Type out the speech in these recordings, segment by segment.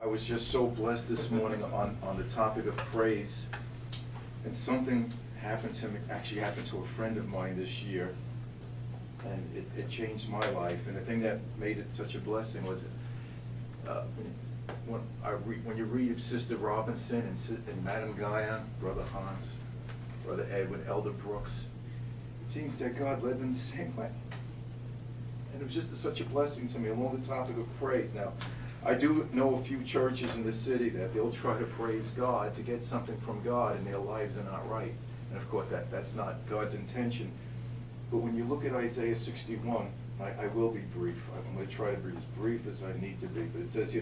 was just so blessed this morning on the topic of praise, and something happened to me, actually happened to a friend of mine this year, and it changed my life. And the thing that made it such a blessing was when you read of Sister Robinson and Madame Guyon, Brother Hans, Brother Edwin, Elder Brooks, it seems that God led them the same way. And it was just such a blessing to me along the topic of praise. Now, I do know a few churches in the city that they'll try to praise God to get something from God, and their lives are not right. And of course, that's not God's intention. But when you look at Isaiah 61, I will be brief. I'm going to try to be as brief as I need to be. But it says here,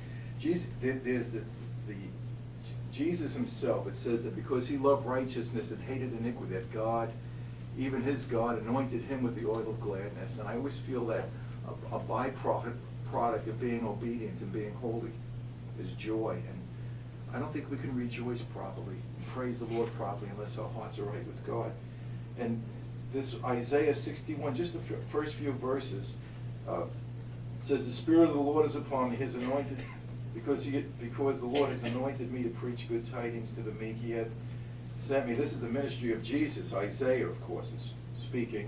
Jesus himself, it says that because he loved righteousness and hated iniquity, that God, even his God, anointed him with the oil of gladness. And I always feel that a byproduct of being obedient and being holy is joy. And I don't think we can rejoice properly and praise the Lord properly unless our hearts are right with God. And this Isaiah 61, just the first few verses, says, "The Spirit of the Lord is upon me, his anointed, because the Lord has anointed me to preach good tidings to the meek. He hath sent me." This is the ministry of Jesus. Isaiah, of course, is speaking.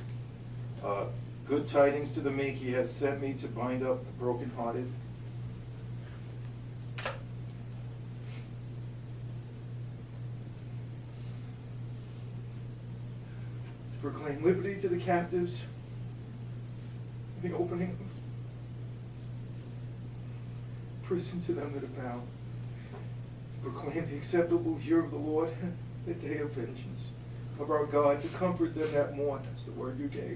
"Good tidings to the meek. He hath sent me to bind up the brokenhearted, to proclaim liberty to the captives, the opening of prison to them that are bound, proclaim the acceptable year of the Lord, the day of vengeance of our God, to comfort them that mourn." That's the word you gave.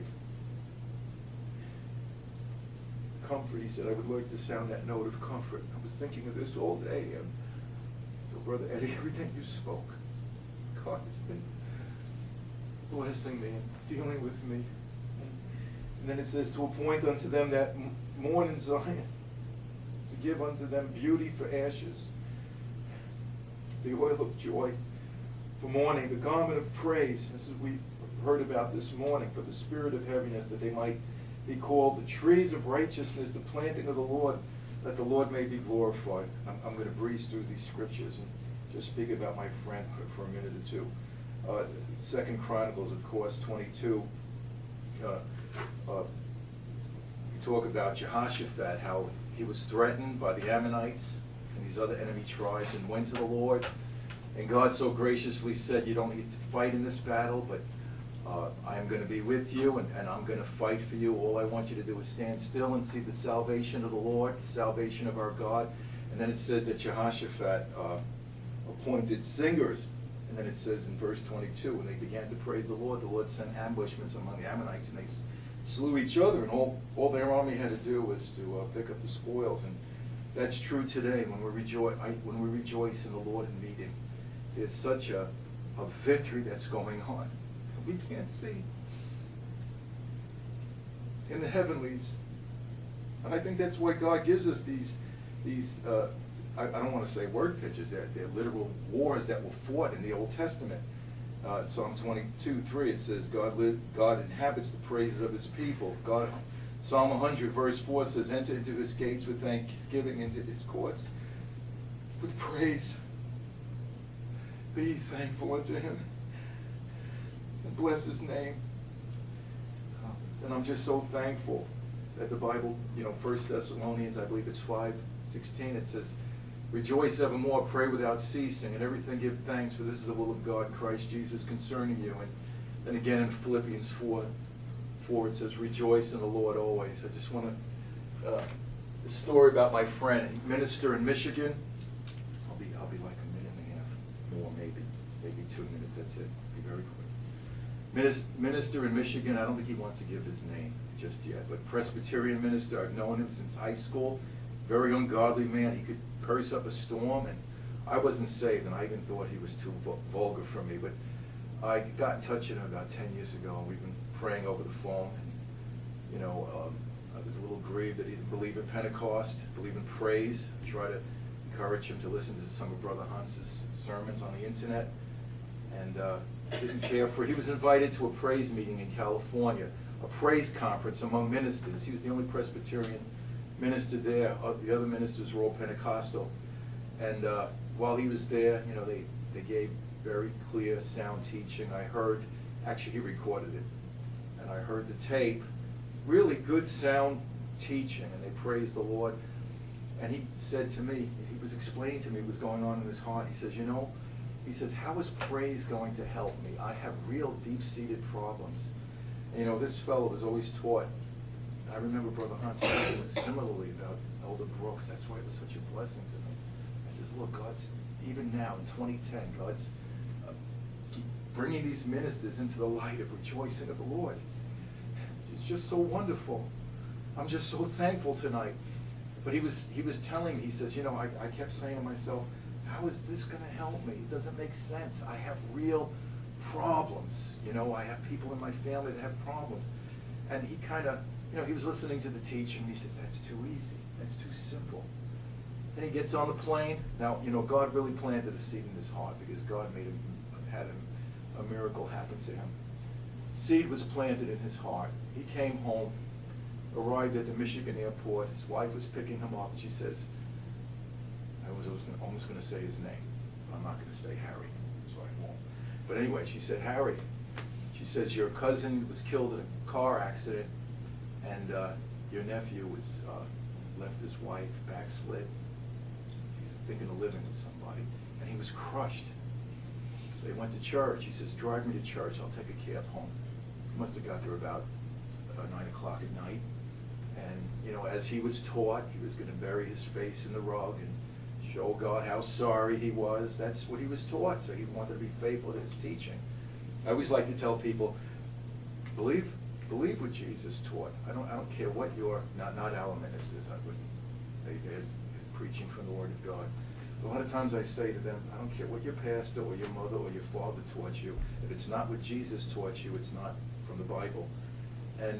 Comfort, he said. I would like to sound that note of comfort. I was thinking of this all day. And so, Brother Eddie, everything you spoke, God has been blessing me and dealing with me. And then it says, "To appoint unto them that mourn in Zion, to give unto them beauty for ashes, the oil of joy for mourning, the garment of praise," this is we heard about this morning, "for the spirit of heaviness, that they might be called the trees of righteousness, the planting of the Lord, that the Lord may be glorified." I'm going to breeze through these scriptures and just speak about my friend for a minute or two. 2 Chronicles, of course, 22. We talk about Jehoshaphat, how he was threatened by the Ammonites and these other enemy tribes, and went to the Lord. And God so graciously said, "You don't need to fight in this battle, but I am going to be with you, and I'm going to fight for you. All I want you to do is stand still and see the salvation of the Lord, the salvation of our God." And then it says that Jehoshaphat appointed singers. And then it says in verse 22, when they began to praise the Lord sent ambushments among the Ammonites, and they slew each other, and all their army had to do was to pick up the spoils. And that's true today when we rejoice in the Lord and meet him. There's such a victory that's going on that we can't see in the heavenlies. And I think that's why God gives us these I don't want to say word pictures, they're literal wars that were fought in the Old Testament. Psalm 22:3, it says, God inhabits the praises of his people. Psalm 100 verse 4 says, "Enter into his gates with thanksgiving, into his courts with praise. Be thankful unto him and bless his name." And I'm just so thankful that the Bible, 1 Thessalonians, I believe it's 5:16, it says, "Rejoice evermore, pray without ceasing, and everything give thanks, for this is the will of God, Christ Jesus, concerning you." And then again in Philippians 4, it says, "Rejoice in the Lord always." I just want to, a story about my friend, minister in Michigan. I'll be like a minute and a half, more maybe 2 minutes, that's it. Be very quick. Minister in Michigan, I don't think he wants to give his name just yet, but Presbyterian minister, I've known him since high school. Very ungodly man. He could curse up a storm, and I wasn't saved, and I even thought he was too vulgar for me. But I got in touch with him about 10 years ago, and we've been praying over the phone. And, I was a little grieved that he didn't believe in Pentecost, believe in praise. I try to encourage him to listen to some of Brother Hans's sermons on the internet, and didn't care for it. He was invited to a praise meeting in California, a praise conference among ministers. He was the only Presbyterian ministered there. The other ministers were all Pentecostal. And while he was there, you know, they gave very clear, sound teaching. I heard, actually he recorded it, and I heard the tape. Really good, sound teaching, and they praised the Lord. And he said to me, he was explaining to me what was going on in his heart. He says, you know, he says, how is praise going to help me? I have real deep-seated problems. And, you know, this fellow was always taught. I remember Brother Hunt speaking similarly about Elder Brooks. That's why it was such a blessing to me. I says, look, God's, even now in 2010, God's bringing these ministers into the light of rejoicing of the Lord. It's just so wonderful. I'm just so thankful tonight. But he was telling me, he says, you know, I kept saying to myself, how is this going to help me? It doesn't make sense. I have real problems. You know, I have people in my family that have problems. And he kind of, you know, he was listening to the teaching, and he said, that's too easy. That's too simple. Then he gets on the plane. Now, you know, God really planted a seed in his heart because God had a miracle happen to him. Seed was planted in his heart. He came home, arrived at the Michigan airport. His wife was picking him up, and she says, I was almost going to say his name. I'm not going to say Harry, so I won't. But anyway, she said, Harry, she says, your cousin was killed in a car accident, and your nephew was left his wife, backslid. He's thinking of living with somebody, and he was crushed. So they went to church. He says, drive me to church. I'll take a cab home. He must have got there about 9 o'clock at night. And, you know, as he was taught, he was going to bury his face in the rug and show God how sorry he was. That's what he was taught, so he wanted to be faithful to his teaching. I always like to tell people, believe what Jesus taught. I don't care what your, not our ministers, they're preaching from the Word of God. A lot of times I say to them, I don't care what your pastor or your mother or your father taught you. If it's not what Jesus taught you, it's not from the Bible. And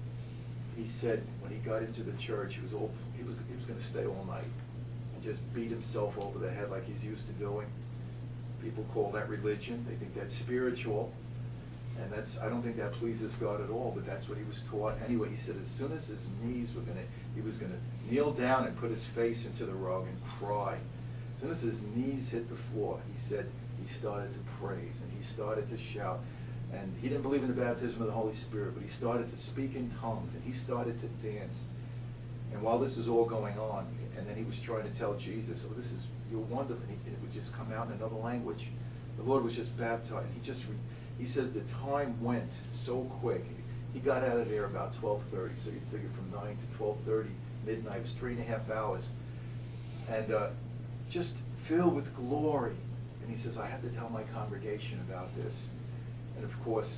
he said when he got into the church, he was going to stay all night and just beat himself over the head like he's used to doing. People call that religion. They think that's spiritual. And I don't think that pleases God at all, but that's what he was taught. Anyway, he said as soon as his knees were he was going to kneel down and put his face into the rug and cry. As soon as his knees hit the floor, he said he started to praise and he started to shout. And he didn't believe in the baptism of the Holy Spirit, but he started to speak in tongues and he started to dance. And while this was all going on, and then he was trying to tell Jesus, oh, you're wonderful. And it would just come out in another language. The Lord was just baptized. He said the time went so quick. He got out of there about 12:30, so you figure from 9 to 12:30, midnight, it was 3.5 hours. And just filled with glory. And he says, I have to tell my congregation about this. And of course,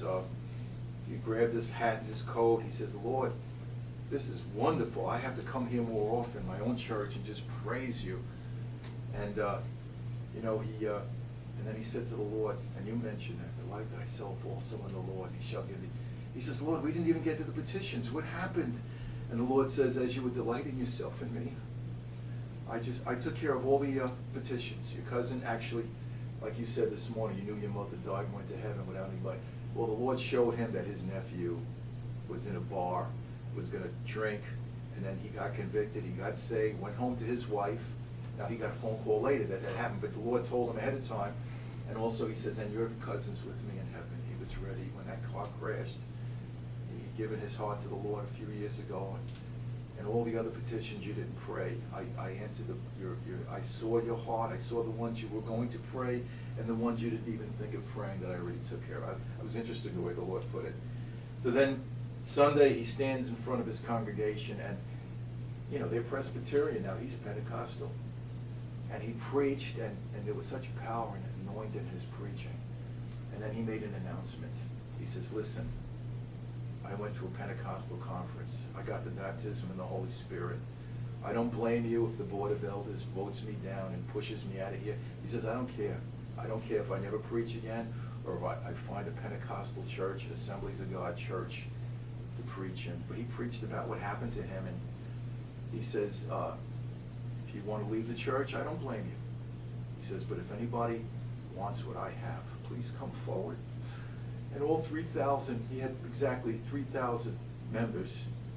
he grabbed his hat and his coat. He says, Lord, this is wonderful. I have to come here more often, my own church, and just praise you. And, you know, and then he said to the Lord, and you mentioned that, delight thyself also in the Lord, he shall give thee. He says, Lord, we didn't even get to the petitions. What happened? And the Lord says, as you were delighting yourself in me, I took care of all the petitions. Your cousin actually, like you said this morning, you knew your mother died and went to heaven without anybody. Well, the Lord showed him that his nephew was in a bar, was going to drink, and then he got convicted. He got saved, went home to his wife. Now, he got a phone call later that happened, but the Lord told him ahead of time. And also he says, and your cousin's with me in heaven. He was ready when that car crashed. He'd given his heart to the Lord a few years ago. And all the other petitions you didn't pray, I answered I saw your heart. I saw the ones you were going to pray and the ones you didn't even think of praying that I already took care of. I was interested in the way the Lord put it. So then Sunday he stands in front of his congregation, and you know, they're Presbyterian now. He's Pentecostal. And he preached, and there was such power and anointing in his preaching. And then he made an announcement. He says, listen, I went to a Pentecostal conference. I got the baptism in the Holy Spirit. I don't blame you if the Board of Elders votes me down and pushes me out of here. He says, I don't care. I don't care if I never preach again or if I find a Pentecostal church, an Assemblies of God church to preach in. But he preached about what happened to him, and he says, if you want to leave the church, I don't blame you. He says, but if anybody wants what I have, please come forward. And all 3,000, he had exactly 3,000 members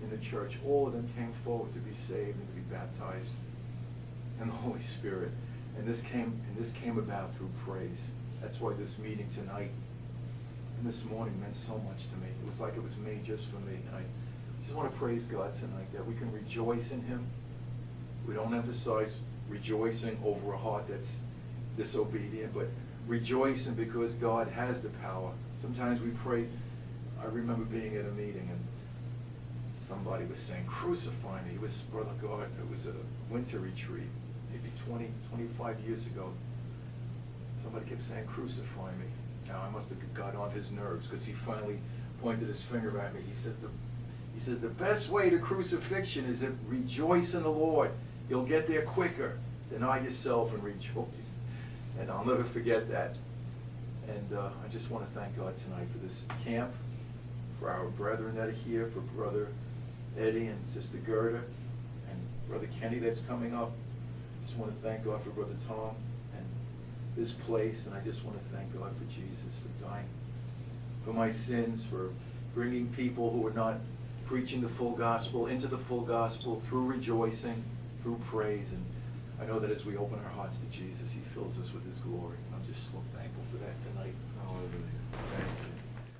in the church, all of them came forward to be saved and to be baptized in the Holy Spirit. And this came about through praise. That's why this meeting tonight and this morning meant so much to me. It was like it was made just for me. And I just want to praise God tonight that we can rejoice in Him. We don't emphasize rejoicing over a heart that's disobedient, but rejoicing because God has the power. Sometimes we pray. I remember being at a meeting and somebody was saying, "Crucify me." It was Brother God. It was a winter retreat, maybe 20, 25 years ago. Somebody kept saying, "Crucify me." Now, I must have got on his nerves because he finally pointed his finger at me. He says, the best way to crucifixion is to rejoice in the Lord. You'll get there quicker. Deny yourself and rejoice. And I'll never forget that. And I just want to thank God tonight for this camp, for our brethren that are here, for Brother Eddie and Sister Gerda, and Brother Kenny that's coming up. Just want to thank God for Brother Tom and this place, and I just want to thank God for Jesus, for dying for my sins, for bringing people who are not preaching the full gospel into the full gospel through rejoicing, through praise. And I know that as we open our hearts to Jesus, He fills us with His glory. I'm just so thankful for that tonight. Hallelujah. Thank you.